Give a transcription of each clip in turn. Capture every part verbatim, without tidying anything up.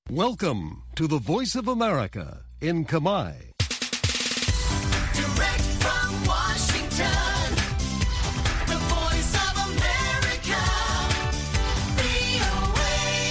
Welcome to the Voice of America in Kamai. Direct from Washington, the Voice of America, វី អូ เอ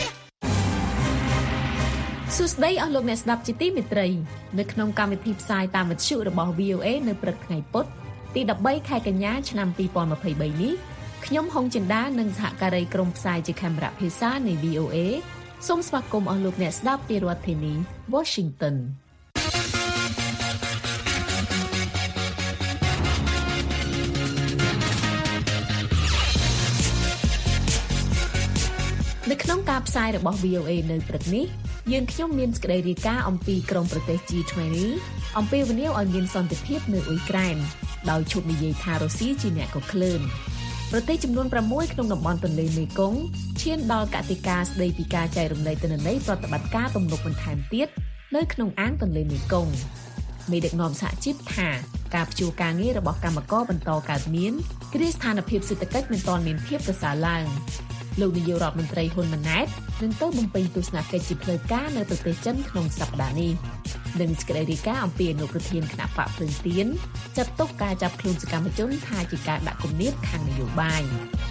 សួស្តីអស់លោកអ្នកស្ដាប់ជាទីមេត្រីនៅក្នុងកម្មវិធីផ្សាយតាមវិទ្យុរបស់ វី អូ เอ នៅព្រឹកថ្ងៃពុធទីដប់បីខែកញ្ញាឆ្នាំពីរពាន់ម្ភៃបីនេះខ្ញុំហុងចិន្តានិងសហការីក្រុមផ្សាយជាខេមរៈភាសានៃ វី អូ เอ សូមស្វាគមន៍អស់លោកអ្នកស្ដាប់ពីរដ្ឋធានី Washington នៅក្នុងការផ្សាយរបស់ វី អូ เอ នៅព្រឹកនេះយើងខ្ញុំមានសេចក្តីរាយការណ៍អំពីក្រុមប្រទេស ជី ยี่สิบ អំពីវិនិយោគឲ្យមានសន្តិភាពនៅអ៊ុយក្រែនដោយឈប់និយាយថារុស្ស៊ីជាអ្នកកក្លឿនប្រទេសចំនួនប្រាំមួយក្នុងតំបន់ទន្លេមេគង្គឈានដល់កតិកាស្តីពីការចែករំលែកទិន្នន័យប្រតិបត្តិការទំនប់បន្ថែមទៀតនៅក្នុងអាងទន្លេមេគង្គមេដឹកនាំសហជីពថាការព្យួរការងាររបស់កម្មករបន្តកើតមានគ្រាស្ថានភាពសេដ្ឋកិច្ចមិនទាន់មានភាពប្រសើរឡើងលោកនាយករដ្ឋមន្ត្រីហ៊ុនម៉ាណែតនឹងទៅបំពេញទស្សនកិច្ចជាផ្លូវការនៅប្រទេសចិនក្នុងសប្តាហ៍នេះនិងសេចក្តីរាយការណ៍អំពីអនុប្រធានគណៈបកភ្លើងទៀនចាត់ទុកការចាប់ខ្លួនសកម្មជនថាជាការដាក់គំនាបខាងនយោបាយ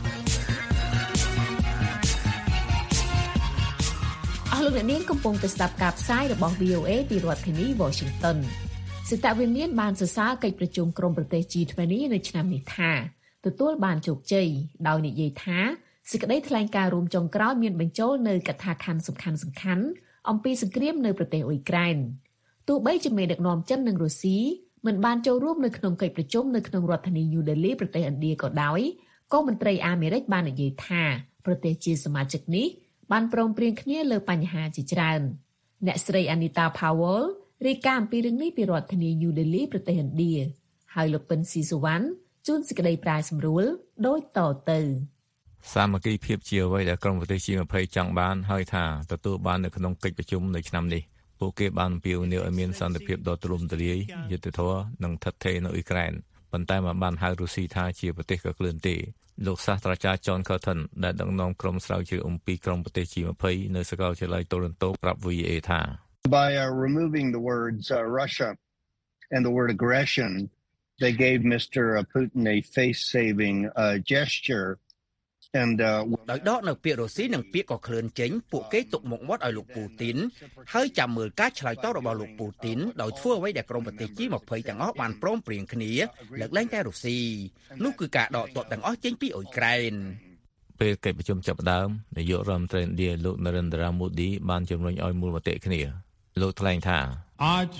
អស់លោកអ្នកនាងកំពុងតែស្ដាប់ការផ្សាយរបស់ វី អូ เอ ពីរដ្ឋធានី Washington សេតវិមានបានសរសើរកិច្ចប្រជុំក្រុមប្រទេស ជី ยี่สิบ នៅឆ្នាំនេះថាទទួលបានជោគជ័យដោយនិយាយថាសេចក្តីថ្លែងការណ៍រួមចុងក្រោយមានបញ្ចូលនៅកថាខណ្ឌសំខាន់ៗអំពីសង្គ្រាមនៅប្រទេសអ៊ុយក្រែនទោះបីជាមេដឹកនាំចិននិងរុស្ស៊ីមិនបានចូលរួមនៅក្នុងកិច្ចប្រជុំនៅក្នុងរដ្ឋធានី New Delhi ប្រទេសឥណ្ឌាក៏ដោយក៏មន្ត្រីអាមេរិកបាននិយាយថាប្រទេសជាសមាជិកនេះបានព្រមព្រៀងគ្នាលើបញ្ហាជាច្រើនអ្នកស្រី Anita Powell រាយការណ៍អំពីរឿងនេះពីរដ្ឋធានី New Delhi ប្រទេសឥណ្ឌាហើយលោកពិនស៊ីសុវណ្ណជួនសេចក្តីប្រាយសម្រួលដោយតទៅសាមគ្គីភាពជាអ្វីដែលក្រុមប្រទេស ជី ยี่สิบ ចង់បានហើយថាទទួលបាននៅក្នុងកិច្ចប្រជុំនៅឆ្នាំនេះពួកគេបានអំពាវនាវឲ្យមានសន្តិភាពដ៏ទូលំទូលាយយុត្តិធម៌និងឋិតថេរនៅអ៊ុយក្រែនប៉ុន្តែមិនបានហៅរុស្ស៊ីថាជាប្រទេសកក្លឿនទេលោកសាស្ត្រាចារ្យ John Curtin ដែលដឹកនាំក្រុមស្រាវជ្រាវអំពីក្រុមប្រទេស ជី ยี่สิบ នៅសាកលវិទ្យាល័យ Toronto ប្រាប់ វី អូ เอ ថា By uh, removing the words uh, Russia and the word aggression they gave Mister Putin a face-saving uh, gesture and ដោយដកនៅពាក្យរុស្ស៊ីនិងពាក្យកក្លឿនចេញពួកគេទុកមុខមាត់ឲ្យលោកពូទីនហើយចាំមើលការឆ្លើយតបរបស់លោកពូទីនដោយធ្វើអ្វីដែលក្រុមប្រទេស ជី ยี่สิบ ទាំងអស់បានព្រមព្រៀងគ្នាលើកលែងតែរុស្ស៊ីនោះគឺការដកទ័ពទាំងអស់ចេញពីអ៊ុយក្រែនពេលកិច្ចប្រជុំចាប់ផ្ដើមនាយករដ្ឋមន្ត្រីឥណ្ឌាលោក Narendra Modi បានជំរុញឲ្យមូលមតិគ្នាលោកថ្លែងថា आज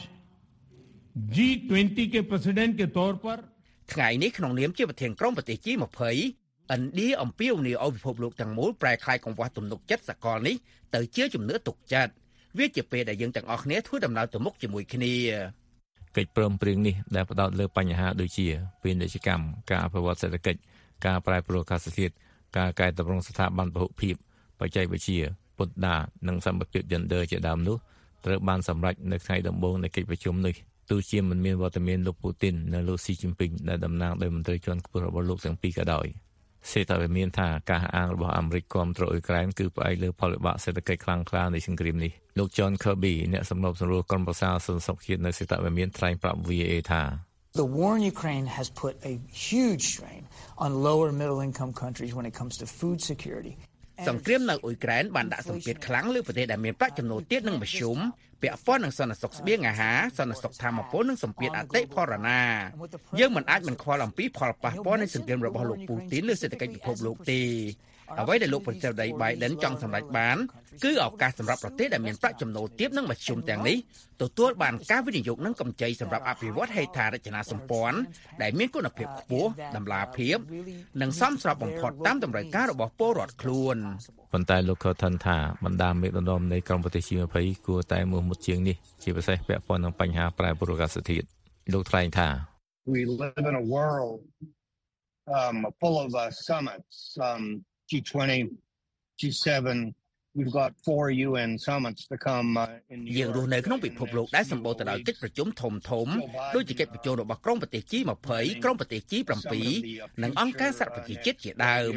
G twenty के प्रेसिडेंट के तौर पर ថ្ងៃនេះក្នុងនាមជាប្រធានក្រុមប្រទេស ជី ยี่สิบឥណ្ឌាអំពាវនាវឲ្យពិភពលោកទាំងមូលប្រែក្លាយកង្វះទំនុកចិត្តសកលនេះទៅជាជំនឿទុកចិត្តវាជាពេលដែលយើងទាំងអស់គ្នាធ្វើដំណើរទៅមុខជាមួយគ្នាកិច្ចព្រមព្រៀងនេះដែលផ្ដោតលើបញ្ហាដូចជាពាណិជ្ជកម្មការអភិវឌ្ឍសេដ្ឋកិច្ចការប្រែប្រួលអាកាសធាតុការកែតម្រង់ស្ថាប័នពហុភាពបច្ចេកវិទ្យាពុទ្ធដានិងសម្បត្តិ gender ជាដើមនោះត្រូវបានសម្រេចនៅថ្ងៃដំបូងនៃកិច្ចប្រជុំនេះទោះជាមិនមានវត្តមានលោកពូទីននិងលោកស៊ីជីនពីងដែលតំណាងដោយមន្ត្រីជាន់ខ្ពស់របស់លោកទាំងពីរក៏ដោយសេតវិមានថាការអាងរបស់អាមេរិកគាំទ្រអ៊ុយក្រែនគឺផ្អែកលើផលវិបាកសេដ្ឋកិច្ចខ្លាំងក្លានៃសង្គ្រាមនេះលោក John Kirby អ្នកសម្របសម្រួលក្រុមប្រឹក្សាសន្តិសុខជាតិនៅសេតវិមានថ្លែងប្រាប់ វី អូ เอ ថា The war in Ukraine has put a huge strain on lower middle income countries when it comes to food security សង្គ្រាមនៅអ៊ុយក្រែនបានដាក់សម្ពាធខ្លាំងលើប្រទេសដែលមានប្រាក់ចំណូលទាបនិងមធ្យមពាក់ព័ន្ធនឹងសន្តិសុខស្បៀងអាហារសន្តិសុខធម្មពលនិងសម្ពាធអតិផរណាយើងមិនអាចមិនខ្វល់អំពីផលប៉ះពាល់នៃសង្គ្រាមរបស់លោកពូទីនលើសេដ្ឋកិច្ចពិភពលោកទេអ្វីដែលលោកប្រធានាធិបតី Biden ចង់សម្រេចបានគឺឱកាសសម្រាប់ប្រទេសដែលមានប្រាក់ចំណូលទាបនិងមធ្យមទាំងនេះទទួលបានការវិនិយោគនិងកម្ចីសម្រាប់អភិវឌ្ឍហេដ្ឋារចនាសម្ព័ន្ធដែលមានគុណភាពខ្ពស់តម្លាភាពនិងសមស្របបំផុតតាមតម្រូវការរបស់ពលរដ្ឋខ្លួនប៉ុន្តែលោក Curtin ថាបណ្ដាមេដឹកនាំនៃក្រុមប្រទេស ជី ยี่สิบ គួរតែមោះមុតជាងនេះជាពិសេសពាក់ព័ន្ធនឹងបញ្ហាប្រែប្រួលអាកាសធាតុលោកថ្លែងថា We live in a world um full of uh, summits um G twenty G seven we've got four U N summits to come uh, in យើងរស់នៅក្នុងពិភពលោកដែលសម្បូរទៅដោយកិច្ចប្រជុំធំធំដូចជាកិច្ចប្រជុំរបស់ក្រុមប្រទេស ជី ยี่สิบ ក្រុមប្រទេស ជី seven និងអង្គការសហប្រជាជាតិជាដើម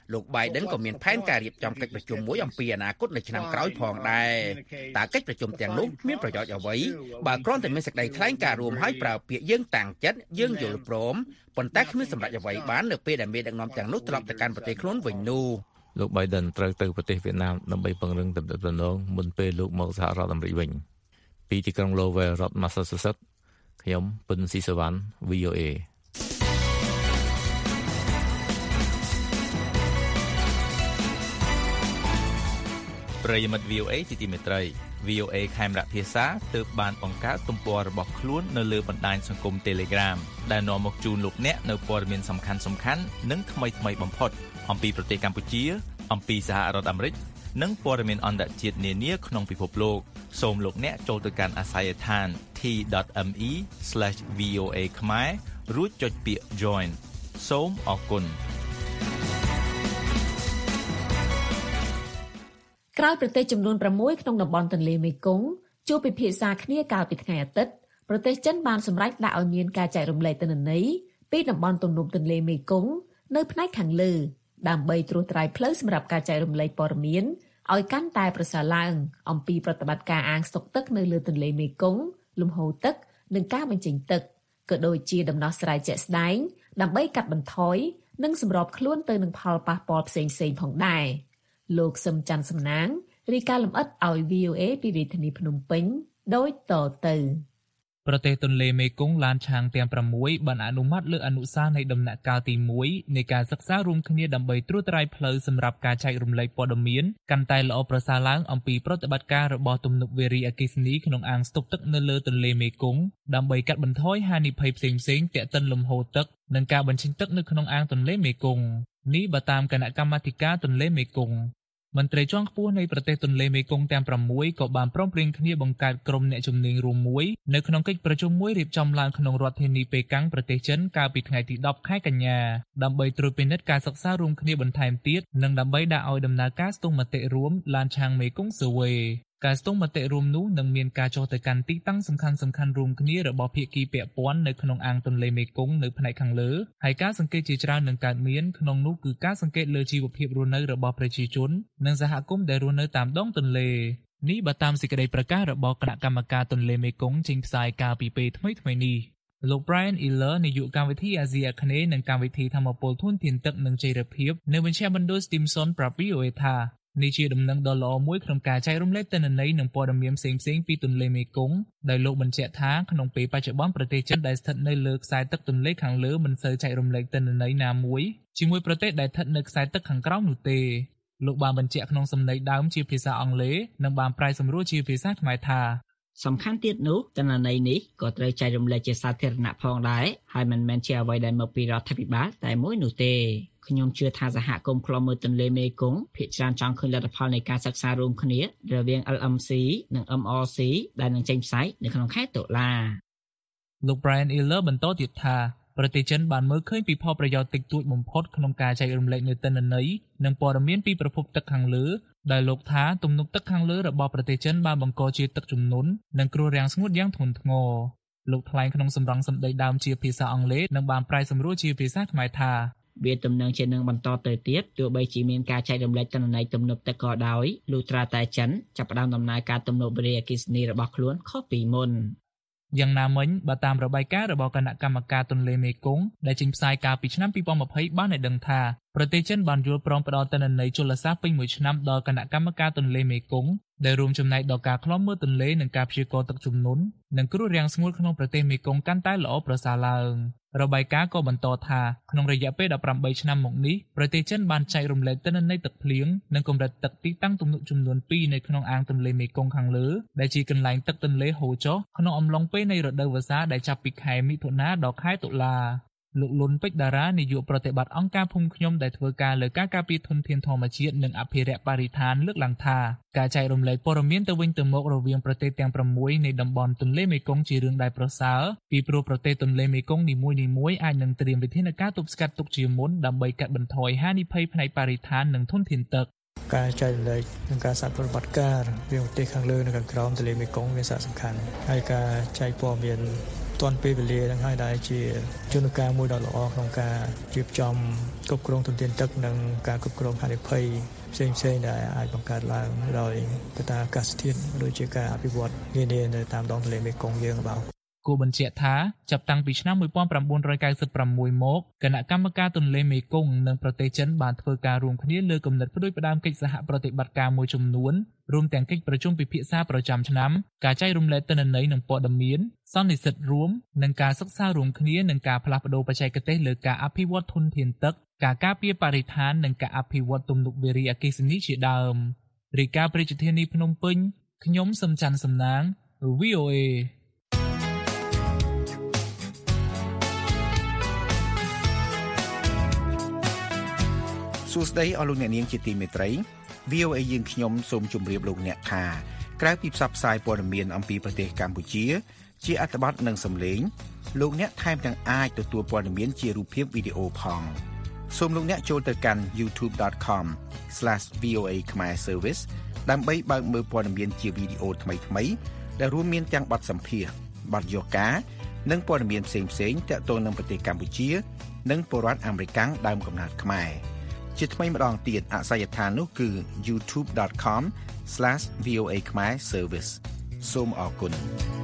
លោក Biden ក៏មានផែនការរៀបចំកិច្ចប្រជុំមួយអំពីអនាគតនៅឆ្នាំក្រោយផងដែរតើកិច្ចប្រជុំទាំងនោះមានប្រយោជន៍អ្វីបើគ្រាន់តែមានសេចក្តីថ្លែងការណ៍រួមហើយប្រើពាក្យយើងតាំងចិត្តយើងយល់ព្រមប៉ុន្តែគ្មានសម្រេចអ្វីបាននៅពេលដែលមេដឹកនាំទាំងនោះត្រឡប់ទៅកាន់ប្រទេសខ្លួនវិញនោះលោក Biden ត្រូវទៅប្រទេសវៀតណាមដើម្បីពង្រឹងទំនាក់ទំនងមុនពេលលោកមកសហរដ្ឋអាមេរិកវិញពីទីក្រុង Lowell រដ្ឋ Massachusetts ខ្ញុំពិនស៊ីសវណ្ណ V O A ប្រិយមិត្ត V O A ជាទីមេត្រី V O A ខេមរៈភាសាទើបបានបង្កើតទំព័ររបស់ខ្លួននៅលើបណ្ដាញសង្គម Telegram ដែលនាំមកជូនលោកអ្នកនៅព័ត៌មានសំខាន់ៗនិងថ្មីៗបំផុតអំពីប្រទេសកម្ពុជាអំពីសហរដ្ឋអាមេរិកនិងព័ត៌មានអន្តរជាតិនានាក្នុងពិភពលោកសូមលោកអ្នកចូលទៅកាន់អាសយដ្ឋាន t dot m e slash v o a ខ្មែររួចចុចពាក្យ join សូមអរគុណក្រោយប្រទេសចំនួនប្រាំមួយក្នុងតំបន់ទន្លេមេគង្គជួបពិភាក្សាគ្នាកាលពីថ្ងៃអាទិត្យប្រទេសចិនបានសម្រេចដាក់ឲ្យមានការចែករំលែកទិន្នន័យពីតំបន់ទំនប់ទន្លេមេគង្គនៅផ្នែកខាងលើដើម្បីត្រួសត្រាយផ្លូវសម្រាប់ការចែករំលែកព័ត៌មានឲ្យកាន់តែប្រសើរឡើងអំពីប្រតិបត្តិការអាងស្តុកទឹកនៅលើទន្លេមេគង្គលំហូរទឹកនិងការបញ្ចេញទឹកក៏ដូចជាដំណោះស្រាយជាក់ស្ដែងដើម្បីកាត់បន្ថយនិងសម្របខ្លួនទៅនឹងផលប៉ះពាល់ផ្សេងៗផងដែរលោកសឹមច័ន្ទសំណាងរាយការណ៍លម្អិតឲ្យ V O A ពីរាជធានីភ្នំពេញដូចតទៅប្រទេសទន្លេមេគង្គឡានឆាងទាំងប្រាំមួយបានអនុម័តលើអនុសាសន៍នៃដំណាក់កាលទីមួយនៃការសិក្សារួមគ្នាដើម្បីត្រួសត្រាយផ្លូវសម្រាប់ការចែករំលែកព័ត៌មានកាន់តែល្អប្រសើរឡើងអំពីប្រតិបត្តិការរបស់ទំនប់វារីអគ្គិសនីក្នុងអាងស្តុកទឹកនៅលើទន្លេមេគង្គដើម្បីកាត់បន្ថយហានិភ័យផ្សេងៗទាក់ទិនលំហូរទឹកនិងការបញ្ចេញទឹកនៅក្នុងអាងទន្លេមេគង្គនេះបើតាមគណៈកម្មាធិការទន្លេមេគង្គមន្ត្រីជាន់ខ្ពស់នៃប្រទេសទន្លេមេគង្គទាំងប្រាំមួយក៏បានព្រមព្រៀងគ្នាបង្កើតក្រុមអ្នកជំនាញរួមមួយនៅក្នុងកិច្ចប្រជុំមួយរៀបចំឡើងក្នុងរដ្ឋធានីប៉េកាំងប្រទេសចិនកាលពីថ្ងៃទីដប់ខែកញ្ញាដើម្បីត្រួតពិនិត្យការសិក្សារួមគ្នាបន្ថែមទៀតនិងដើម្បីដាក់ឲ្យដំណើរការស្ទង់មតិរួមឡានឆាងមេគង្គ Survey ការស្ទង់មតិរួមនោះនឹងមានការចុះទៅកាន់ទីតាំងសំខាន់ៗរួមគ្នារបស់ភាគីពាក់ព័ន្ធនៅក្នុងអាងទន្លេមេគង្គនៅផ្នែកខាងលើហើយការសង្កេតជាច្រើននឹងកើតមានក្នុងនោះគឺការសង្កេតលើជីវភាពរស់នៅរបស់ប្រជាជននិងសហគមន៍ដែលរស់នៅតាមដងទន្លេនេះបើតាមសេចក្តីប្រកាសរបស់គណៈកម្មការទន្លេមេគង្គចេញផ្សាយកាលពីពេលថ្មីៗនេះលោក Brian Eller នាយកកម្មវិធីអាស៊ីអាគ្នេយ៍និងកម្មវិធីធម្មពលធនធានទឹកនិងចីរភាពនៅមជ្ឈមណ្ឌល Stimson ប្រាប់ V O A ថានេះជាដំណឹងដ៏ល្អមួយក្នុងការចែករំលែកទិន្នន័យនិងព័ត៌មានផ្សេងៗពីទន្លេមេគង្គដោយលោកបញ្ជាក់ថាក្នុងពេលបច្ចុប្បន្នប្រទេសចិនដែលស្ថិតនៅលើខ្សែទឹកទន្លេខាងលើមិនសូវចែករំលែកទិន្នន័យណាមួយជាមួយប្រទេសដែលស្ថិតនៅខ្សែទឹកខាងក្រោមនោះទេលោកបានបញ្ជាក់ក្នុងសំណេរដើមជាភាសាអង់គ្លេសនិងបានប្រែសម្រួលជាភាសាខ្មែរថាសំខាន់ទៀតនោះទិន្នន័យនេះក៏ត្រូវចែករំលែកជាសាធារណៈផងដែរហើយមិនមែនជាអ្វីដែលមកពីរដ្ឋាភិបាលតែមួយនោះទេខ្ញុំជឿថាសហគមន៍ខ្លំមើលទន្លេមេគង្គភាគច្រើនចង់ឃើញលទ្ធផលនៃការសិក្សារួមគ្នារវាង L M C និង M R C ដែលនឹងចេញផ្សាយនៅក្នុងខែតុលាលោក Brian Eller បន្តទៀតថាប្រទេសចិនបានមើលឃើញពីផលប្រយោជន៍តិចតួចបំផុតក្នុងការចែករំលែកនូវទិន្នន័យនិងព័ត៌មានពីប្រភពទឹកខាងលើដែលលោកថាទំនប់ទឹកខាងលើរបស់ប្រទេសចិនបានបង្កជាទឹកជំនន់និងគ្រោះរាំងស្ងួតយ៉ាងធ្ងន់ធ្ងរលោកថ្លែងក្នុងសម្រងសម្ដីដើមជាភាសាអង់គ្លេសនិងបានប្រែសម្រួលជាភាសាខ្មែរថាវាទំនងជានឹងបន្តទៅទៀតទោះបីជាមានការចែករំលែកទិន្នន័យទំនប់ទឹកក៏ដោយលុះត្រាតែចិនចាប់ផ្ដើមដំណើរការទំនប់វារីអគ្គិសនីរបស់ខ្លួនខុសពីមុនយ៉ាងណាមិញបើតាមរបាយការណ៍របស់គណៈកម្មការទន្លេមេគង្គដែលចេញផ្សាយកាលពីឆ្នាំពីរពាន់ម្ភៃបានឲ្យដឹងថាប្រទេសចិនបានយល់ព្រមផ្ដល់ទិន្នន័យជលសាស្ត្រពេញមួយឆ្នាំដល់គណៈកម្មការទន្លេមេគង្គដែលរួមចំណែកដល់ការឃ្លាំមើលទន្លេនិងការព្យាករណ៍ទឹកជំនន់និងគ្រោះរាំងស្ងួតក្នុងប្រទេសមេគង្គកាន់តែល្អប្រសើរឡើងរបាយការណ៍ក៏បន្តថាក្នុងរយៈពេលដប់ប្រាំបីឆ្នាំមកនេះប្រទេសចិនបានចែករំលែកទិន្នន័យទឹកភ្លៀងនិងកម្រិតទឹកទីតាំងទំនប់ចំនួនពីរនៅក្នុងអាងទន្លេមេគង្គខាងលើដែលជាកន្លែងទឹកទន្លេហូរចុះក្នុងអំឡុងពេលនៃរដូវវស្សាដែលចាប់ពីខែមិថុនាដល់ខែតុលាលោកលុនពេជ្រតារានាយកប្រតិបត្តិអង្គការភូមិខ្ញុំដែលធ្វើការលើការការពារធនធានធម្មជាតិនិងអភិរក្សបរិស្ថានលើកឡើងថាការចែករំលែកព័ត៌មានទៅវិញទៅមករវាងប្រទេសទាំងប្រាំមួយនៃតំបន់ទន្លេមេគង្គជារឿងដែលប្រសើរពីព្រោះប្រទេសទន្លេមេគង្គនីមួយៗអាចនឹងត្រៀមវិធានការទប់ស្កាត់ទុកជាមុនដើម្បីកាត់បន្ថយហានិភ័យផ្នែកបរិស្ថាននិងធនធានទឹកការចែករំលែកនិងការសហប្រតិបត្តិការរវាងប្រទេសខាងលើនិងខាងក្រោមទន្លេមេគង្គមានសារៈសំខាន់ហើយការចែកព័ត៌មានទាន់ពេលវេលានឹងហើយដែលជាយន្តការមួយដ៏ល្អក្នុងការរៀបចំគ្រប់គ្រងធនធានទឹកនិងការគ្រប់គ្រងហានិភ័យផ្សេងៗដែលអាចបង្កើតឡើងដោយកត្តាអាកាសធាតុដូចជាការអភិវឌ្ឍនានានៅតាមដងទន្លេមេគង្គយើងបាទគួរបញ្ជាក់ថាចាប់តាំងពីឆ្នាំnineteen ninety-sixមកគណៈកម្មការទន្លេមេគង្គនិងប្រទេសចិនបានធ្វើការរួមគ្នាលើគំនិតផ្ដួចផ្ដើមកិច្ចសហប្រតិបត្តិការមួយចំនួនរួមទាំងកិច្ចប្រជុំពិភាក្សាប្រចាំឆ្នាំការចែករំលែកទិន្នន័យនិងព័ត៌មានសន្និសីទរួមនិងការសិក្សារួមគ្នានឹងការផ្លាស់ប្ដូរបច្ចេកទេសលើការអភិវឌ្ឍធនធានទឹកការការពារបរិស្ថាននិងការអភិវឌ្ឍទំនប់វារីអគ្គិសនីជាដើមរាយការណ៍ពីរាជធានីភ្នំពេញខ្ញុំសំច័ន្ទសំណាង វី អូ អេសួស្តីអស់លោកអ្នកនាងជាទីមេត្រី វី អូ អេ យើងខ្ញុំសូមជម្រាបលោកអ្នកថាក្រៅពីផ្សព្វផ្សាយព័ត៌មានអំពីប្រទេសកម្ពុជាជាអត្ថបទនិងសំឡេងលោកអ្នកថែមទាំងអាចទទួលព័ត៌មានជារូបភាពវីដេអូផងសូមលោកអ្នកចូលទៅកាន់ ยูทูบ ដត คอม ស្លេស វី អូ เอ ខ្មែរ Service ដើម្បីបើកមើលព័ត៌មានជាវីដេអូថ្មីៗដែលរួមមានទាំងបទសម្ភាសន៍បទយកានិងព័ត៌មានផ្សេងៗទាក់ទងនឹងប្រទេសកម្ពុជានិងពលរដ្ឋអាមេរិកដើមកំណើតខ្មែរជាថ្មីម្ដងទៀតអាសយដ្ឋាននោះគឺ ยูทูบ ដត คอม ស្លេស វី អូ เอ ខ្មែរ Service សូមអរគុណ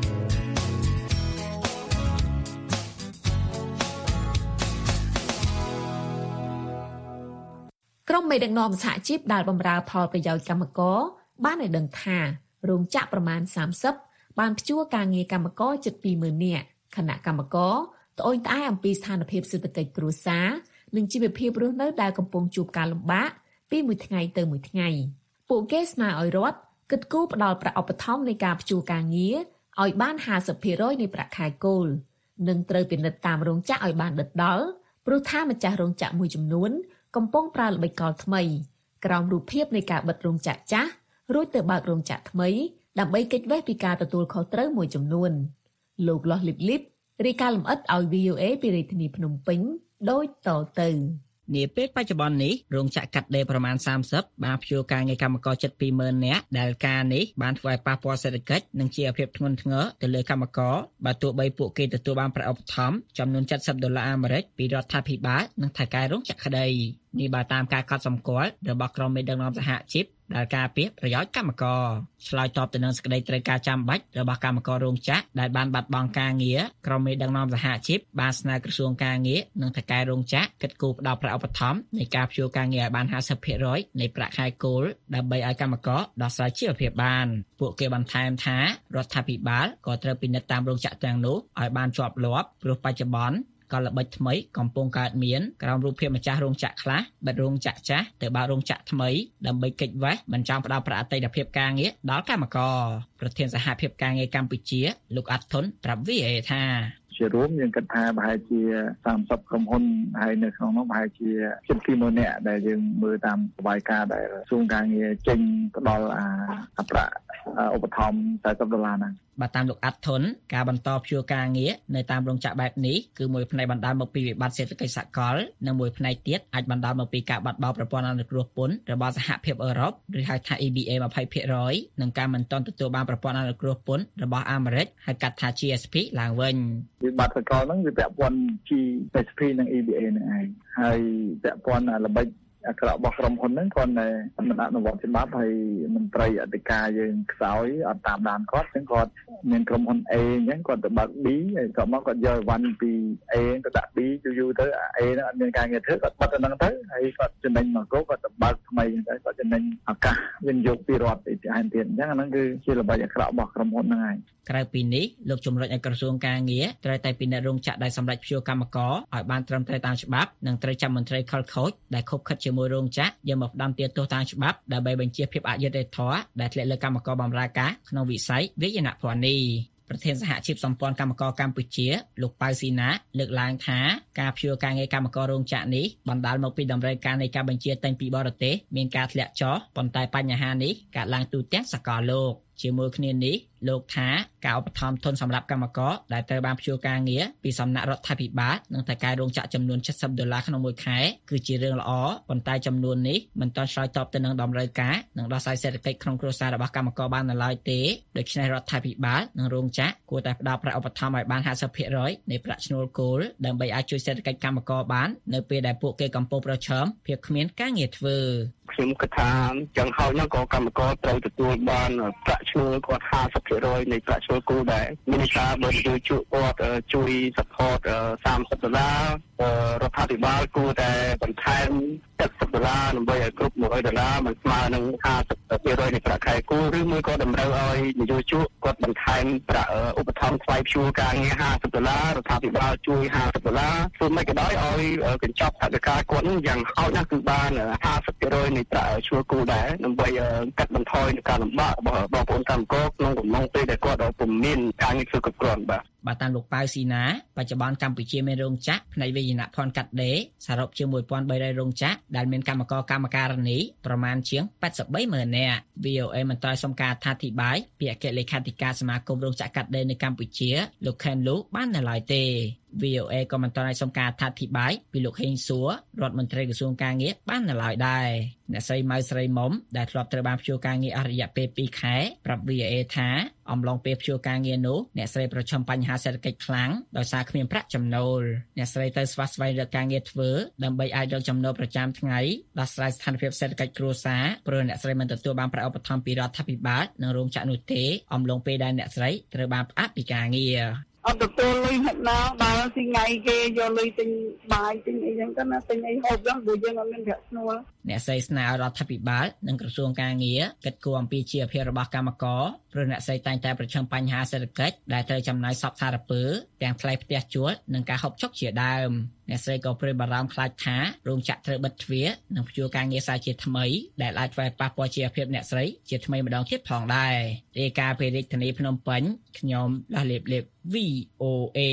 ក្រុមមេដឹកនាំសហជីពដែលបម្រើផលប្រយោជន៍កម្មករបានឲ្យដឹងថារោងចក្រប្រមាណthirtyបានព្យួរការងារកម្មករជិតtwoម៉ឺននាក់ខណៈកម្មករត្អូញត្អែអំពីស្ថានភាពសេដ្ឋកិច្ចគ្រួសារនិងជីវភាពរស់នៅដែលកំពុងជួបការលំបាកពីមួយថ្ងៃទៅមួយថ្ងៃពួកគេស្នើឲ្យរដ្ឋគិតគូរផ្តល់ប្រាក់ឧបត្ថម្ភនៃការព្យួរការងារឲ្យបានfifty percentនៃប្រាក់ខែគោលនិងត្រូវពិនិត្យតាមរោងចក្រឲ្យបានដិតដល់ព្រោះថាម្ចាស់រោងចក្រមួយចំនួនកំពុងប្រើល្បិចកលថ្មីក្រោមរូបភាពនៃការបិទរោងចក្រចាស់រួចទៅបើករោងចក្រថ្មីដើម្បីគេចវេះពីការទទួលខុសត្រូវមួយចំនួនលោកលាស់លីបលីបរាយការណ៍លម្អិតឲ្យ វី អូ អេ ពីរាជធានីភ្នំពេញដូចតទៅនាពេលបច្ចុប្បន្ននេះរោងចក្រកាត់ដេរប្រមាណthirtyបានព្យួរការងារកម្មករជិតtwoម៉ឺននាក់ដែលការនេះបានធ្វើឲ្យប៉ះពាល់សេដ្ឋកិច្ចនិងជាភាពធ្ងន់ធ្ងរទៅលើកម្មករបើទោះបីពួកគេទទួលបានប្រាក់ឧបត្ថម្ភចំនួនseventyដុល្លារអាមេរិកពីរដ្ឋាភិបាលនិងថៅកែរោងចក្រក្តីនេះបើតាមការកត់សម្គាល់របស់ក្រុមមេដឹកនាំសហជីពដែលការពារប្រយោជន៍កម្មករឆ្លើយតបទៅនឹងសេចក្តីត្រូវការចាំបាច់របស់កម្មកររោងចក្រដែលបានបាត់បង់ការងារក្រុមមេដឹកនាំសហជីពបានស្នើក្រសួងការងារនិងថៅកែរោងចក្រគិតគូរផ្តល់ប្រាក់ឧបត្ថម្ភនៃការព្យួរការងារឲ្យបានfifty percentនៃប្រាក់ខែគោលដើម្បីឲ្យកម្មករដោះស្រាយជីវភាពបានពួកគេបន្ថែមថារដ្ឋាភិបាលក៏ត្រូវពិនិត្យតាមរោងចក្រទាំងនោះឲ្យបានជាប់លាប់ព្រោះបច្ចុប្បន្នក៏ល្បិចថ្មីកំពុងកើតមានក្រោមរូបភាពម្ចាស់រោងចក្រខ្លះបិទរោងចក្រចាស់ទៅបើករោងចក្រថ្មីដើម្បីគេចវេះមិនចង់ផ្ដល់ប្រាក់អតីតភាពការងារដល់កម្មករប្រធានសហភាពការងារកម្ពុជាលោកអាត់ធុនប្រាប់ វី អូ អេ ថាជារួមយើងគិតថាប្រហែលជាthirtyក្រុមហ៊ុនហើយនៅក្នុងនោះប្រហែលជាជិតtwoម៉ឺននាក់ដែលយើងមើលតាមរបាយការណ៍ដែលក្រសួងការងារចេញផ្ដល់អាប្រាក់ឧបត្ថម្ភfortyដុល្លារហ្នឹងបើតាមលោកអាត់ធុនការបន្តព្យួរការងារនៅតាមរោងចក្របែបនេះគឺមួយផ្នែកបណ្ដាលមកពីវិបត្តិសេដ្ឋកិច្ចសកលនិងមួយផ្នែកទៀតអាចបណ្ដាលមកពីការបាត់បង់ប្រព័ន្ធអនុគ្រោះពន្ធរបស់សហភាពអឺរ៉ុបឬហៅថា E B A twenty percent និងការមិនទាន់ទទួលបានប្រព័ន្ធអនុគ្រោះពន្ធរបស់អាមេរិកហៅកាត់ថា G S P ឡើងវិញវិបត្តិសកលហ្នឹងវាពាក់ព័ន្ធ G S P និង E B A ហ្នឹងឯងហើយពាក់ព័ន្ធល្បិចអាក្រក់របស់ក្រុមហ៊ុនហ្នឹងគាត់តែមិនអនុវត្តច្បាប់ហើយមន្ត្រីអធិការយើងខ្សោយអត់តាមដានគាត់អញ្ចឹងគាត់មានក្រុមហ៊ុន A អញ្ចឹងគាត់ទៅបើក B ហើយក៏មកគាត់យកវ៉ាន់ពី A ទៅដាក់ B យូរយូរទៅ A ហ្នឹងអត់មានការងារធ្វើគាត់បិទទៅហ្នឹងទៅហើយគាត់ចំណេញមកគាត់ទៅបើកថ្មីអញ្ចឹងទៅគាត់ចំណេញឱកាសវិនិយោគពីរដ្ឋទៅឯទៀតអញ្ចឹងអាហ្នឹងគឺជាល្បិចអាក្រក់របស់ក្រុមហ៊ុនហ្នឹងហើយក្រៅពីនេះលោកជំរុញឲ្យក្រសួងការងារត្រូវតែពិនិត្យរោងចក្រដែលសម្រេចព្យួរកម្មករឲ្យបានត្រឹមត្រូវតាមច្បាប់និងត្រូវចាប់មន្ត្រីខលខូចដែលខុបខិតជាមួយរោងចក្រយកមកផ្ដន្ទាទោសតាមច្បាប់ដើម្បីបញ្ជាភាពអយុត្តិធម៌ដែលធ្លាក់លើកម្មករបម្រើការក្នុងវិស័យវាយនភ័ណ្ឌនេះប្រធានសហជីពសម្ព័ន្ធកម្មករកម្ពុជាលោកប៉ៅស៊ីណាលើកឡើងថាការព្យួរការងារកម្មកររោងចក្រនេះបណ្ដាលមកពីតម្រូវការនៃការបញ្ជាទិញពីបរទេសមានការធ្លាក់ចុះប៉ុន្តែបញ្ហានេះកើតឡើងទូទាំងសកលលោកជាមួយគ្នានេះលោកថាការឧបត្ថម្ភទុនសម្រាប់កម្មករដែលត្រូវបានព្យួរការងារពីសំណាក់រដ្ឋាភិបាលនិងថៅកែរោងចក្រចំនួន70ដុល្លារក្នុងមួយខែគឺជារឿងល្អប៉ុន្តែចំនួននេះមិនទាន់ឆ្លើយតបទៅនឹងតម្រូវការនិងដោះស្រាយសេដ្ឋកិច្ចក្នុងគ្រួសាររបស់កម្មករបាននៅឡើយទេដូច្នេះរដ្ឋាភិបាលនិងរោងចក្រគួរតែផ្តល់ប្រាក់ឧបត្ថម្ភឲ្យបានห้าสิบភាគរយ នៃប្រាក់ឈ្នួលគោលដើម្បីអាចជួយសេដ្ឋកិច្ចកម្មករបាននៅពេលដែលពួកគេកំពុងប្រឈមភាពគ្មានការងារធ្វើខ្ញុំគិតថាចឹងហើយនោះក៏កម្មករត្រូវទទួលបានប្រាក់ឈ្នួលគាត់ห้าสิบភាគរយ នៃប្រាក់ឈ្នួលគោលដែរមានន័យថាបើជួយជួយគាត់ជួយ support สามสิบដុល្លាររដ្ឋាភិបាលគួរតែបន្ថែម70ដុល្លារដើម្បីឲ្យគ្រប់một trămដុល្លារមិនស្មើនឹងห้าสิบភាគរយ នៃប្រាក់ខែគោលឬមួយក៏តម្រូវឲ្យនយោជកគាត់បន្ថែមប្រាក់ឧបត្ថម្ភថ្លៃព្យួរការងារห้าสิบដុល្លាររដ្ឋាភិបាលជួយห้าสิบដុល្លារធ្វើមិនក៏ដោយឲ្យកញ្ចប់ថវិកាគាត់នឹងយ៉ាងហោចណាស់គឺបានห้าสิบភាគរយ នៃប្រាក់ឈ្នួលគោលដែរដើម្បីកាត់បន្ថយនៃការលំបាករបស់បងប្អូនកម្មករក្នុងកំឡុងពេលដែលគាត់ពុំមានការងារធ្វើគ្រប់គ្រាន់បាទបាទតាមលោកប៉ៅស៊ីណាបច្ចុប្បន្នកម្ពុជាមានរោងចក្រផ្នែកវិញ្ញាណភ័ណ្ឌកាត់ដេរសរុបជាone thousand three hundredរោងចក្រដែលមានកម្មករកម្មការិនីប្រមាណជាងeighty-three thousandនាក់ វី អូ เอ មិនត្រូវសុំការអត្ថាធិប្បាយពីអគ្គលេខាធិការសមាគមរោងចក្រកាត់ដេរនៅកម្ពុជាលោកខេនលូបាននៅឡើយទេ វី អូ เอ ក៏មិនទាន់ឲ្យសុំការអត្ថាធិប្បាយពីលោកហេងសួររដ្ឋមន្ត្រីក្រសួងការងារបាននៅឡើយដែរអ្នកស្រីម៉ៅស្រីមុំដែលធ្លាប់ត្រូវបានព្យួរការងារអស់រយៈពេលtwoខែប្រាប់ វី អូ เอ ថាអំឡុងពេលព្យួរការងារនោះអ្នកស្រីប្រឈមបញ្ហាសេដ្ឋកិច្ចខ្លាំងដោយសារគ្មានប្រាក់ចំណូលអ្នកស្រីទៅស្វះស្វែងរកការងារធ្វើដើម្បីអាចរកចំណូលប្រចាំថ្ងៃដោះស្រាយស្ថានភាពសេដ្ឋកិច្ចគ្រួសារព្រោះអ្នកស្រីមិនទទួលបានប្រាក់ឧបត្ថម្ភពីរដ្ឋាភិបាលនិងរោងចក្រនោះទេអំឡុងពេលដែលអ្នកស្រីត្រូវបានផ្អាកពីការងារអត់ទទួលលុយហិតណាដល់ទីថ្ងៃគេយកលុយទិញបាយទិញអីចឹងទៅណាទិញអីហូបចឹងព្រោះយើងអត់មានប្រាក់ឈ្នួលអ្នកស្រីស្នើឲ្យរដ្ឋាភិបាលនិងក្រសួងការងារកិត្តគូអំពីជីវភាពរបស់កម្មករព្រោះអ្នកស្រីតែងតែប្រឈមបញ្ហាសេដ្ឋកិច្ចដែលត្រូវចំណាយសពសារពើទាំងថ្លៃផ្ទះជួលនិងការហូបចុកជាដើមអ្នកស្រីក៏ព្រួយបារម្ភខ្លាចថារោងចក្រត្រូវបិទទ្វារនិងព្យួរការងារសាជាថ្មីដែលអាចធ្វើឲ្យប៉ះពាល់ជីវភាពអ្នកស្រីជាថ្មីម្ដងទៀតផងដែររាយការណ៍ពីរាជធានីភ្នំពេញខ្ញុំលាស់លេបលេប វី អូ เอ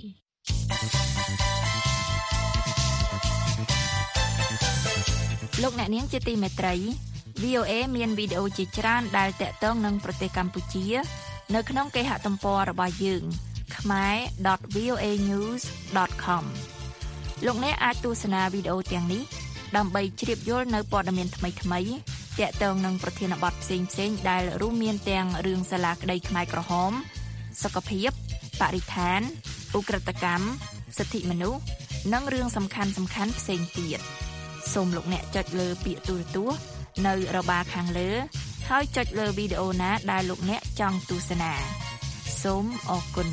លោកអ្នកនាងជាទីមេត្រី វី អូ เอ មានវីដេអូជាច្រើនដែលតាក់ទងនឹងប្រទេសកម្ពុជានៅក្នុងគេហទំព័ររបស់យើង khmer dot v o a news dot com លោកអ្នកអាចទស្សនាវីដេអូទាំងនេះដើម្បីជ្រាបយល់នៅព័ត៌មានថ្មីៗតាក់ទងនឹងប្រធានបទផ្សេងៗដែលរួមមានទាំងរឿងសាលាក្តីខ្មែរក្រហមសុខភាពបរិស្ថានឧក្រិដ្ឋកម្មសិទ្ធិមនុស្សនិងរឿងសំខាន់ៗផ្សេងទៀតសូមលោកអ្នកចុចលើពាក្យទូរទស្សន៍នៅរបារខាងលើហើយចុចលើវីដេអូណាដែលលោកអ្នកចង់ទស្សនាសូមអរគុណ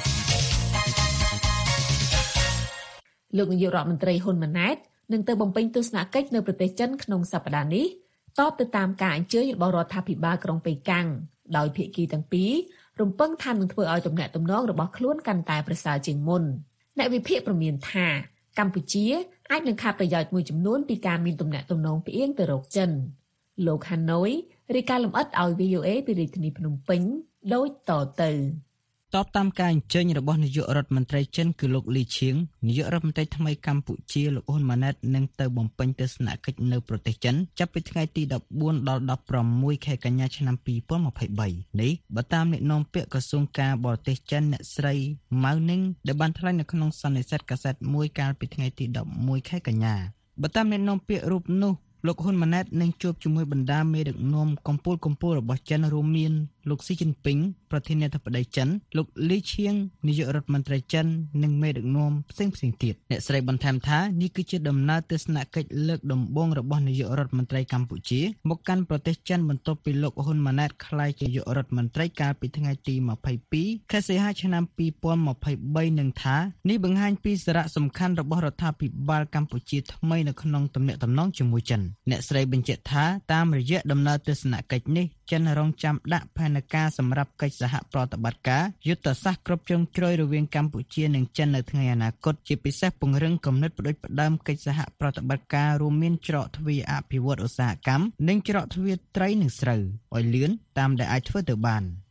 លោកនាយករដ្ឋមន្ត្រីហ៊ុនម៉ាណែតនឹងទៅបំពេញទស្សនកិច្ចនៅប្រទេសចិនក្នុងសប្តាហ៍នេះតបទៅតាមការអញ្ជើញរបស់រដ្ឋាភិបាលក្រុងប៉េកាំងដោយភាគីទាំងពីររំពឹងថានឹងធ្វើឲ្យទំនាក់ទំនងរបស់ខ្លួនកាន់តែប្រសើរជាងមុនអ្នកវិភាគប្រមានថាកម្ពុជាអាចនឹងខាតប្រយោជន៍មួយចំនួនពីការមានទំនាក់ទំនងផ្អៀងទៅរកចិនលោកហាណូយរាយការណ៍លម្អិតឲ្យ វី អូ เอ ពីរាជធានីភ្នំពេញដូចតទៅតបតាមការអញ្ជើញរបស់នាយករដ្ឋមន្ត្រីចិនគឺលោកលីឈៀងនាយករដ្ឋមន្ត្រីថ្មីកម្ពុជាលោកហ៊ុនម៉ាណែតនឹងទៅបំពេញទស្សនកិច្ចនៅប្រទេសចិនចាប់ពីថ្ងៃទី14ដល់16ខែកញ្ញាឆ្នាំ2023នេះបើតាមអ្នកនាំពាក្យក្រសួងការបរទេសចិនអ្នកស្រីម៉ៅនីងដែលបានថ្លែងនៅក្នុងសន្និសីទកាសែតមួយកាលពីថ្ងៃទី11ខែកញ្ញាបើតាមអ្នកនាំពាក្យរូបនោះលោកហ៊ុនម៉ាណែតនឹងជួបជាមួយបណ្ដាមេដឹកនាំកម្ពុជាកម្ពុជារបស់ចិនរួមមានលោកស៊ីជីនពីងប្រធានាធិបតីចិនលោកលីឈៀងនាយករដ្ឋមន្ត្រីចិននិងមេដឹកនាំផ្សេងផ្សេងទៀតអ្នកស្រីបន្ថែមថានេះគឺជាដំណើរទស្សនកិច្ចលើកដំបូងរបស់នាយករដ្ឋមន្ត្រីកម្ពុជាមកកាន់ប្រទេសចិនបន្ទាប់ពីលោកហ៊ុនម៉ាណែតក្លាយជានាយករដ្ឋមន្ត្រីកាលពីថ្ងៃទី22ខែសីហាឆ្នាំ2023នឹងថានេះបង្ហាញពីសារៈសំខាន់របស់រដ្ឋាភិបាលកម្ពុជាថ្មីនៅក្នុងទំនាក់ទំនងជាមួយចិនអ្នកស្រីបញ្ជាក់ថាតាមរយៈដំណើរទស្សនកិច្ចនេះចិនរងចាំដាក់ផែនការសម្រាប់កិច្ចសហប្រតិបត្តិការយុទ្ធសាស្ត្រគ្រប់ជ្រុងជ្រោយរវាងកម្ពុជានិងចិននៅថ្ងៃអនាគតជាពិសេសពង្រឹងគំនិតផ្ដួចផ្ដើមកិច្ចសហប្រតិបត្តិការរួមមានច្រកទ្វារអភិវឌ្ឍឧស្សាហកម្មនិងច្រកទ្វារត្រីនិងស្រូវឲ្យលឿនតាមដែលអាចធ្វើទៅបាន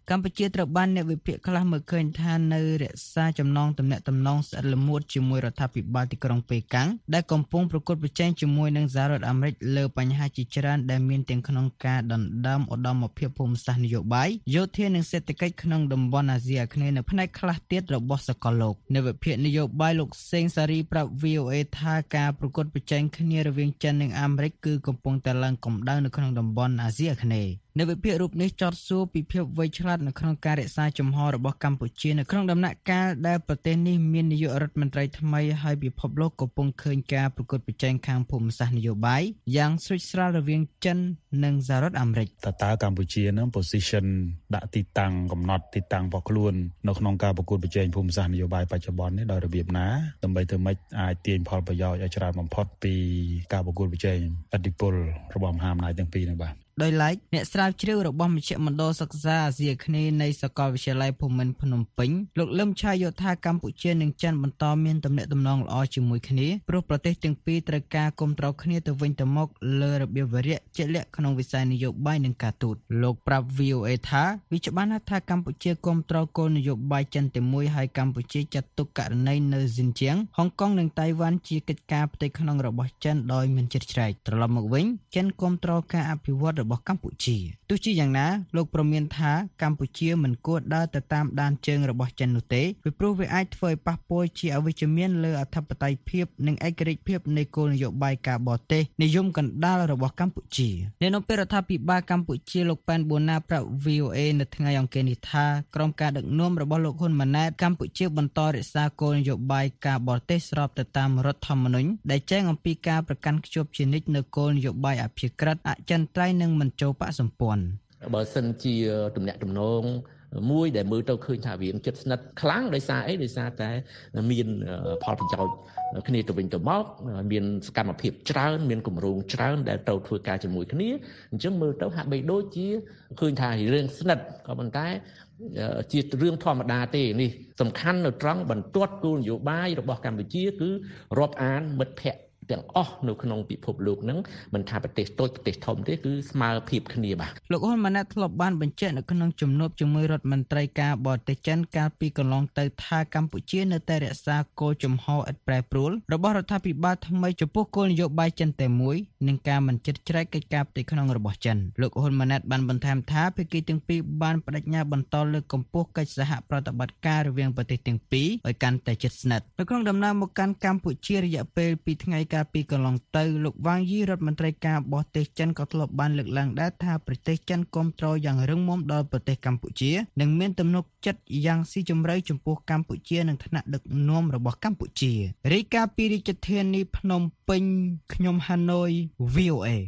កម្ពុជាត្រូវបានអ្នកវិភាគខ្លះមើលឃើញថានៅរក្សាចំណងទំនាក់ទំនងស្អិតល្មួតជាមួយរដ្ឋាភិបាលទីក្រុងប៉េកាំងដែលកំពុងប្រកួតប្រជែងជាមួយនឹងសហរដ្ឋអាមេរិកលើបញ្ហាជាច្រើនដែលមានទាំងក្នុងការដណ្ដើមឧត្តមភាពភូមិសាស្ត្រនយោបាយយោធានិងសេដ្ឋកិច្ចក្នុងតំបន់អាស៊ីអាគ្នេយ៍នៅផ្នែកខ្លះទៀតរបស់សកលលោកអ្នកវិភាគនយោបាយលោកសេងសារីប្រាប់ វី អូ เอ ថាការប្រកួតប្រជែងគ្នារវាងចិននិងអាមេរិកគឺកំពុងតែឡើងកម្ដៅនៅក្នុងតំបន់អាស៊ីអាគ្នេយ៍នៅវិភាគរូបនេះចោទសួរពីភាពវៃឆ្លាតនៅក្នុងការរក្សាជំហររបស់កម្ពុជានៅក្នុងដំណាក់កាលដែលប្រទេសនេះមាននាយករដ្ឋមន្ត្រីថ្មីហើយពិភពលោកកំពុងឃើញការប្រកួតប្រជែងខាងភូមិសាស្ត្រនយោបាយយ៉ាងស្រិចស្រាលរវាងចិននិងសហរដ្ឋអាមេរិកតើតើកម្ពុជានឹង position ដាក់ទីតាំងកំណត់ទីតាំងរបស់ខ្លួននៅក្នុងការប្រកួតប្រជែងភូមិសាស្ត្រនយោបាយបច្ចុប្បន្ននេះដោយរបៀបណាដើម្បីធ្វើម៉េចអាចទាញផលប្រយោជន៍ឲ្យច្រើនបំផុតពីការប្រកួតប្រជែងឥទ្ធិពលរបស់មហាអំណាចទាំងពីរនេះបាទដោយឡែកអ្នកស្រាវជ្រាវរបស់មជ្ឈមណ្ឌលសិក្សាអាស៊ីអាគ្នេយ៍នៃសាកលវិទ្យាល័យភូមិន្ទភ្នំពេញលោកលឹមឆាយថាកម្ពុជានិងចិនបន្តមានទំនាក់ទំនងល្អជាមួយគ្នាព្រោះប្រទេសទាំងពីរត្រូវការគាំទ្រគ្នាទៅវិញទៅមកលើរបៀបវារៈជាក់លាក់ក្នុងវិស័យនយោបាយនិងការទូតលោកប្រាប់ វី អូ เอ ថាវាច្បាស់ណាស់ថាកម្ពុជាគាំទ្រគោលនយោបាយចិនតែមួយហើយកម្ពុជាចាត់ទុកករណីនៅស៊ីនជាងហុងកុងនិងតៃវ៉ាន់ជាកិច្ចការផ្ទៃក្នុងរបស់ចិនដោយមិនជ្រៀតជ្រែកត្រឡប់មកវិញចិនគាំទ្រការអភិវឌ្ឍរបស់កម្ពុជាទោះជាយ៉ាងណាលោកប្រមានថាកម្ពុជាមិនគួរដើរទៅតាមដានជើងរបស់ចិននោះទេពីព្រោះវាអាចធ្វើឲ្យប៉ះពាល់ជាអវិជ្ជមានលើអធិបតេយ្យភាពនិងឯករាជ្យភាពនៃគោលនយោបាយការបរទេសនិយមកណ្ដាលរបស់កម្ពុជាអ្នកនាំពាក្យរដ្ឋាភិបាលកម្ពុជាលោកប៉ែនបូណាប្រាប់ វី អូ เอ នៅថ្ងៃអង្គារនេះថាក្រោមការដឹកនាំរបស់លោកហ៊ុនម៉ាណែតកម្ពុជាបន្តរក្សាគោលនយោបាយការបរទេសស្របទៅតាមរដ្ឋធម្មនុញ្ញដែលចែងអំពីការប្រកាន់ខ្ជាប់ជានិច្ចនូវគោលនយោបាយអព្យាក្រឹតអចិន្ត្រៃយ៍និងមិនចូលបក្សសម្ព័ន្ធបើសិនជាទំនាក់ទំនងមួយដែលមើលទៅឃើញថាវាជិតស្និទ្ធខ្លាំងដោយសារអីដោយសារតែមានផលប្រយោជន៍គ្នាទៅវិញទៅមកមានសកម្មភាពច្រើនមានគម្រោងច្រើនដែលត្រូវធ្វើការជាមួយគ្នាអញ្ចឹងមើលទៅហាក់បីដូចជាឃើញថារឿងស្និទ្ធក៏ប៉ុន្តែជារឿងធម្មតាទេនេះសំខាន់នៅត្រង់បន្ទាត់គោលនយោបាយរបស់កម្ពុជាគឺរាប់អានមិត្តភ័ក្តិទាំងអស់នៅក្នុងពិភពលោកហ្នឹងមិនថាប្រទេសតូចប្រទេសធំទេគឺស្មើភាពគ្នាបាទលោកហ៊ុនម៉ាណែតធ្លាប់បានបញ្ជាក់នៅក្នុងជំនួបជាមួយរដ្ឋមន្ត្រីការបរទេសចិនកាលពីកន្លងទៅថាកម្ពុជានៅតែរក្សាគោលជំហរឥតប្រែប្រួលរបស់រដ្ឋាភិបាលថ្មីចំពោះគោលនយោបាយចិនតែមួយនិងការមិនជ្រៀតជ្រែកកិច្ចការផ្ទៃក្នុងរបស់ចិនលោកហ៊ុនម៉ាណែតបានបន្ថែមថាភាគីទាំងពីរបានបដិញ្ញាបន្តលើកកម្ពស់កិច្ចសហប្រតិបត្តិការរវាងប្រទេសទាំងពីរឲ្យកាន់តែជិតស្និទ្ធនៅក្នុងដំណើរមកកាន់កម្ពុជារយៈពេលពីរថ្ងៃកាលពីកន្លងទៅលោកវ៉ាងយីរដ្ឋមន្ត្រីការបរទេសចិនក៏ធ្លាប់បានលើកឡើងដែរថាប្រទេសចិនគាំទ្រយ៉ាងរឹងមាំដល់ប្រទេសកម្ពុជានិងមានទំនុកចិត្តយ៉ាងស៊ីជម្រៅចំពោះកម្ពុជានិងឋានៈដឹកនាំរបស់កម្ពុជារាយការណ៍ពីរាជធានីភ្នំពេញខ្ញុំហាណូយ វី អូ เอ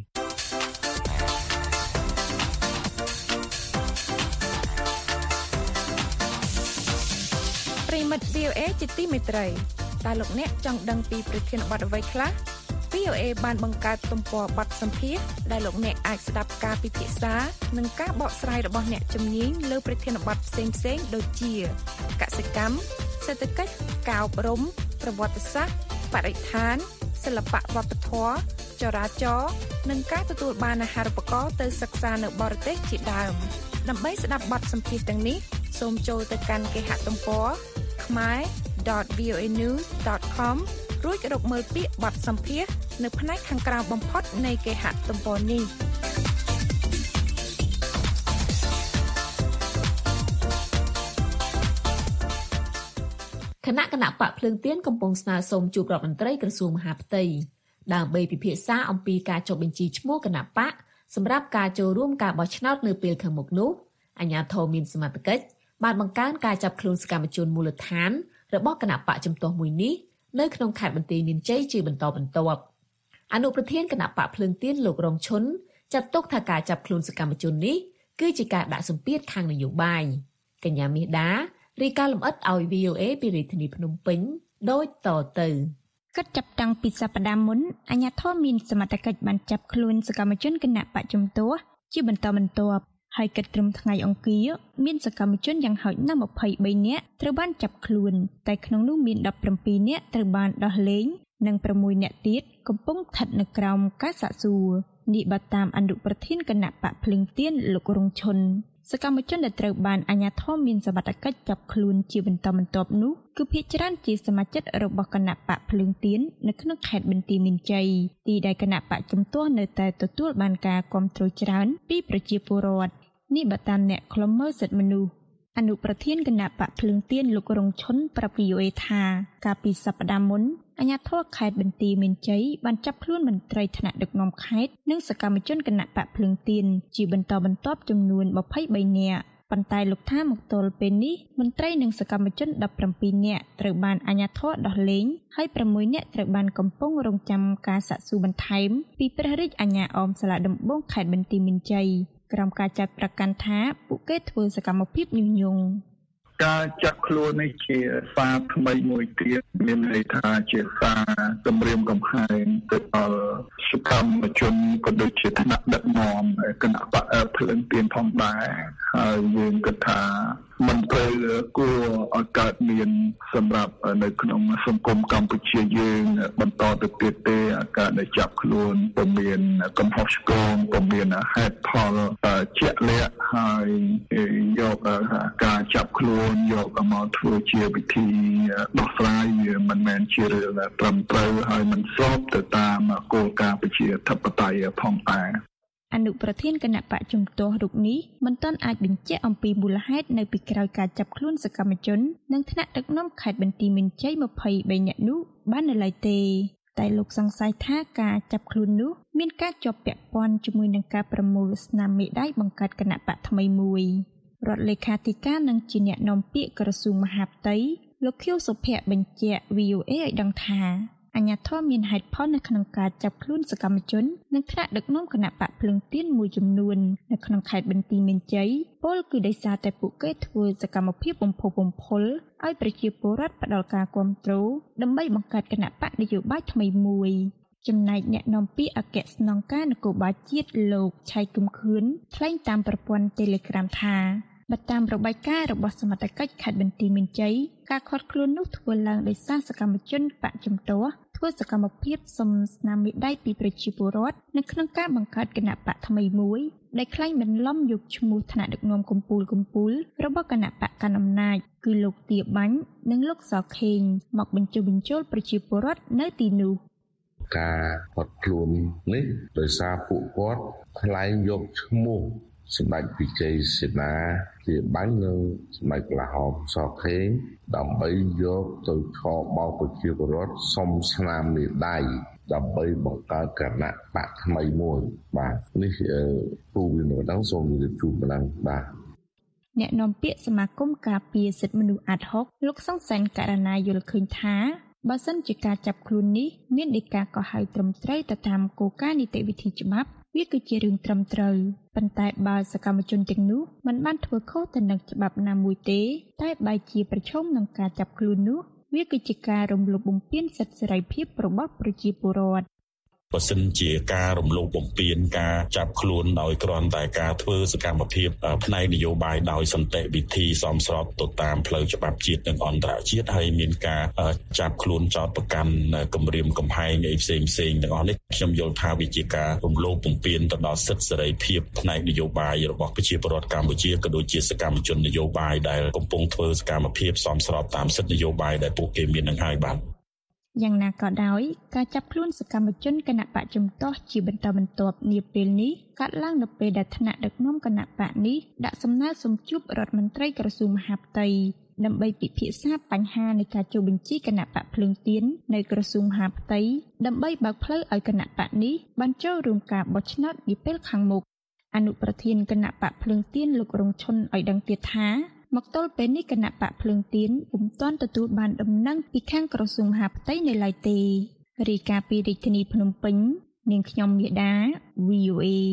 ប្រិមិត្ត វី អូ เอ ជាទីមេត្រីតើលោកអ្នកចង់ដឹងពីប្រធានបទអ្វីខ្លះ វី អូ เอ បានបង្កើតទំព័របទសម្ភាសន៍ដែលលោកអ្នកអាចស្ដាប់ការពិភាក្សានិងការបកស្រាយរបស់អ្នកជំនាញលើប្រធានបទផ្សេងៗដូចជាកសិកម្មសេដ្ឋកិច្ចការអប់រំប្រវត្តិសាស្ត្របរិស្ថានសិល្បៈវប្បធម៌ចរាចរណ៍និងការទទួលបានអាហារូបករណ៍ទៅសិក្សានៅបរទេសជាដើមដើម្បីស្ដាប់បទសម្ភាសន៍ទាំងនេះសូមចូលទៅកាន់គេហទំព័រ khmae dot v o a news dot com រួចរកមើលពាក្យបទសម្ភាសន៍នៅផ្នែកខាងក្រោមបំផុតនៃគេហទំព័រនេះគណៈគណៈបកភ្លើងទៀនកំពុងស្នើសុំជួបរដ្ឋមន្ត្រីក្រសួងមហាផ្ទៃដើម្បីពិភាក្សាអំពីការចុះបញ្ជីឈ្មោះគណៈបកសម្រាប់ការចូលរួមការបោះឆ្នោតនៅពេលខាងមុខនោះអាជ្ញាធរមានសមត្ថកិច្ចបានបង្កើនការចាប់ខ្លួនសកម្មជនមូលដ្ឋានរបស់គណៈបកជំទាស់មួយនេះនៅក្នុងខេត្តបន្ទាយមានជ័យជាបន្តបន្ទាប់អនុប្រធានគណៈបកភ្លើងទៀនលោករងឈុនចាត់ទុកថាការចាប់ខ្លួនសកម្មជននេះគឺជាការដាក់សម្ពាធខាងនយោបាយកញ្ញាមាសដារាយការណ៍លម្អិតឲ្យ វី អូ เอ ពីរាជធានីភ្នំពេញដូចតទៅគិតចាប់តាំងពីសប្តាហ៍មុនអាជ្ញាធរមានសមត្ថកិច្ចបានចាប់ខ្លួនសកម្មជនគណៈបកជំទាស់ជាបន្តបន្ទាប់ហើយគិតត្រឹមថ្ងៃអង្គារមានសកម្មជនយ៉ាងហោចណាស់ម្ភៃបីនាក់ត្រូវបានចាប់ខ្លួនតែក្នុងនោះមានដប់ប្រាំពីរនាក់ត្រូវបានដោះលែងនិងប្រាំមួយនាក់ទៀតកំពុងស្ថិតនៅក្រោមការសាកសួរនេះបើតាមអនុប្រធានគណៈបកភ្លើងទៀនលោករងឈុនសកម្មជនដែលត្រូវបានអាជ្ញាធរមានសមត្ថកិច្ចចាប់ខ្លួនជាបន្តបន្ទាប់នោះគឺភាគច្រើនជាសមាជិករបស់គណៈបកភ្លើងទៀននៅក្នុងខេត្តបន្ទាយមានជ័យទីដែលគណៈបកជំទាស់នៅតែទទួលបានការគាំទ្រច្រើនពីប្រជាពលរដ្ឋនេះបើតាមអ្នកខ្លំមើលសិទ្ធិមនុស្សអនុប្រធានគណៈបកភ្លើងទៀនលោករងឈុនប្រាប់ វី អូ អេ ថាកាលពីសប្តាហ៍មុនអាជ្ញាធរខេត្តបន្ទាយមានជ័យបានចាប់ខ្លួនមន្ត្រីថ្នាក់ដឹកនាំខេត្តនិងសកម្មជនគណៈបកភ្លើងទៀនជាបន្តបន្ទាប់ចំនួនម្ភៃបីនាក់ប៉ុន្តែលោកថាមកទល់ពេលនេះមន្ត្រីនិងសកម្មជនដប់ប្រាំពីរនាក់ត្រូវបានអាជ្ញាធរដោះលែងហើយប្រាំមួយនាក់ត្រូវបានកំពុងរងចាំការសាកសួរបន្ថែមពីព្រះរាជអាជ្ញាអមសាលាដំបងខេត្តបន្ទាយមានជ័យក្រោមការចាត់ប្រកាន់ថាពួកគេធ្វើសកម្មភាពញុះញង់ការចាត់ខ្លួននេះជាសារថ្មីមួយទៀតមានន័យថាជាសារគម្រាមកំហែងទៅដល់សកម្មជនក៏ដូចជាថ្នាក់ដឹកនាំគណៈបកភ្លើងទៀនផងដែរហើយយើងគិតថាមិនត្រូវគួរឲ្យកើតមានសម្រាប់នៅក្នុងសង្គមកម្ពុជាយើងបន្តទៅទៀតទេការដែលចាប់ខ្លួនពុំមានកំហុសឆ្គងពុំមានហេតុផលជាក់លាក់ហើយយកការចាប់ខ្លួនយកមកធ្វើជាវិធីដោះស្រាយវាមិនមែនជារឿងត្រឹមត្រូវហើយមិនស្របទៅតាមគោលការណ៍ប្រជាធិបតេយ្យផងដែរអនុប្រធានគណៈបកជំទាស់រូបនេះមិនទាន់អាចបញ្ជាក់អំពីមូលហេតុនៅពីក្រោយការចាប់ខ្លួនសកម្មជននិងថ្នាក់ដឹកនាំខេត្តបន្ទាយមានជ័យម្ភៃបីនាក់នោះបាននៅឡើយទេតែលោកសង្ស័យថាការចាប់ខ្លួននោះមានការជាប់ពាក់ព័ន្ធជាមួយនឹងការប្រមូលស្នាមមេដាយបង្កើតគណៈបកថ្មីមួយរដ្ឋលេខាធិការនិងជាអ្នកនាំពាក្យក្រសួងមហាផ្ទៃលោកខៀវសុភ័ក្របញ្ជាក់ វី អូ អេ ឲ្យដឹងថាអាជ្ញាធរមានហេតុផលនៅក្នុងការចាប់ខ្លួនសកម្មជននិងថ្នាក់ដឹកនាំគណៈបកភ្លើងទៀនមួយចំនួននៅក្នុងខេត្តបន្ទាយមានជ័យពលគឺដោយសារតែពួកគេធ្វើសកម្មភាពបំផុសបំផុលឲ្យប្រជាពលរដ្ឋផ្ដល់ការគាំទ្រដើម្បីបង្កើតគណៈបកនយោបាយថ្មីមួយចំណែកអ្នកនាំពាក្យអគ្គស្នងការនគរបាលជាតិលោកឆៃគឹមខឿនថ្លែងតាមប្រព័ន្ធ Telegram ថាបើតាមរបាយការណ៍របស់សមត្ថកិច្ចខេត្តបន្ទាយមានជ័យការឃាត់ខ្លួននោះធ្វើឡើងដោយសារសកម្មជនបកជំទាស់ធ្វើសកម្មភាពសុំស្នាមមេដៃពីប្រជាពលរដ្ឋនៅក្នុងការបង្កើតគណៈបកថ្មីមួយដែលក្លែងបន្លំយកឈ្មោះថ្នាក់ដឹកនាំកម្ពុជាកម្ពុជារបស់គណៈបកកណ្ដាលអំណាចគឺលោកទាបាញ់និងលោកសខេងមកបញ្ចុះបញ្ចូលប្រជាពលរដ្ឋនៅទីនោះការផាត់ខ្លួននេះដោយសារពួកគាត់ថ្លែងយកឈ្មោះសម្ដេចវិជ័យសេនាជាបាញ់នៅសម្ដេចក្លាហោមសខេងដើម្បីយកទៅឆោបោកប្រជាពលរដ្ឋសុំស្នាមមេដៃដើម្បីបង្កើតគណៈបកថ្មីមួយបាទនេះពូវិនដល់សូមជម្រាបជូនម្ដងបាទអ្នកនាំពាក្យសមាគមការពារសិទ្ធិមនុស្សអាត់ហុកលោកសង្សានករណីយល់ឃើញថាបើសិនជាការចាប់ខ្លួននេះមានដីកាកោះហៅត្រឹមត្រូវទៅតាមគោលការណ៍នីតិវិធីច្បាប់វាគឺជារឿងត្រឹមត្រូវប៉ុន្តែបើសកម្មជនទាំងនោះមិនបានធ្វើខុសទៅនឹងច្បាប់ណាមួយទេតែបែរជាប្រឈមនឹងការចាប់ខ្លួននោះវាគឺជាការរំលោភបំពានសិទ្ធិសេរីភាពរបស់ប្រជាពលរដ្ឋបើសិនជាការរំលោភបំពានការចាប់ខ្លួនដោយគ្រាន់តែការធ្វើសកម្មភាពផ្នែកនយោបាយដោយសន្តិវិធីសមស្របទៅតាមផ្លូវច្បាប់ជាតិនិងអន្តរជាតិហើយមានការចាប់ខ្លួនចោទប្រកាន់គំរាមកំហែងអីផ្សេងផ្សេងទាំងអស់នេះខ្ញុំយល់ថាវាជាការរំលោភបំពានទៅដល់សិទ្ធិសេរីភាពផ្នែកនយោបាយរបស់ប្រជាពលរដ្ឋកម្ពុជាក៏ដូចជាសកម្មជននយោបាយដែលកំពុងធ្វើសកម្មភាពសមស្របតាមសិទ្ធិនយោបាយដែលពួកគេមាននឹងហើយបាទយ៉ាងណាក៏ដោយការចាប់ខ្លួនសកម្មជនគណៈបកជំទាស់ជាបន្តបន្ទាប់នាពេលនេះកើតឡើងនៅពេលដែលថ្នាក់ដឹកនាំគណៈបកនេះដាក់សំណើសុំជួបរដ្ឋមន្ត្រីក្រសួងមហាផ្ទៃដើម្បីពិភាក្សាបញ្ហានៃការចុះបញ្ជីគណៈបកភ្លើងទៀននៅក្រសួងមហាផ្ទៃដើម្បីបើកផ្លូវឲ្យគណៈបកនេះបានចូលរួមការបោះឆ្នោតនាពេលខាងមុខអនុប្រធានគណៈបកភ្លើងទៀនលោករងឈុនឲ្យដឹងទៀតថាមកទល់ពេលនេះគណៈបកភ្លើងទៀនពុំទាន់ទទួលបានដំណឹងពីខាងក្រសួងមហាផ្ទៃនៅឡើយទេរាយការណ៍ពីរាជធានីភ្នំពេញនាងខ្ញុំមាដា វី អូ អេ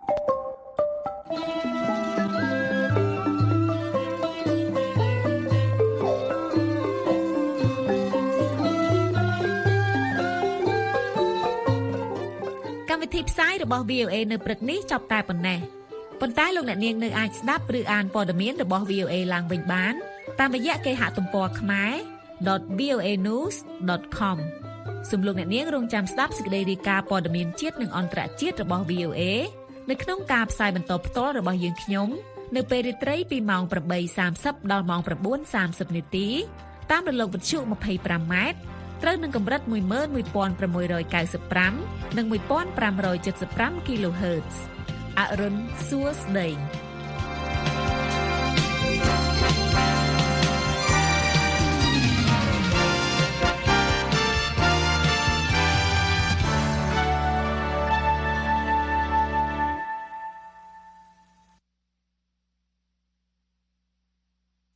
កម្មវិធីផ្សាយរបស់ វី អូ អេ នៅព្រឹកនេះចប់តែប៉ុណ្ណេះប៉ុន្តែលោកអ្នកនាងនៅអាចស្ដាប់ឬអានព័ត៌មានរបស់ វី អូ អេ ឡើងវិញបានតាមរយៈគេហទំព័រ ខ្មែរ ដុត វី អូ អេ ញូស ដុត ខម សូមលោកអ្នកនាងរងចាំស្ដាប់សេចក្តីរាយការណ៍ព័ត៌មានជាតិនិងអន្តរជាតិរបស់ វី អូ អេ នៅក្នុងការផ្សាយបន្តផ្ទាល់របស់យើងខ្ញុំនៅពេលរាត្រីពីម៉ោង eight thirty ដល់ម៉ោង nine thirty នាទីតាមរលកវិទ្យុ twenty-five ម៉ែត្រត្រូវនឹងកម្រិត one one six nine five និង one five seven five គីឡូហឺតซ์អរុនសួស្ដី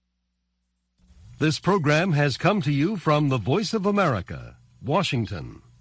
This program has come to you from the Voice of America, Washington.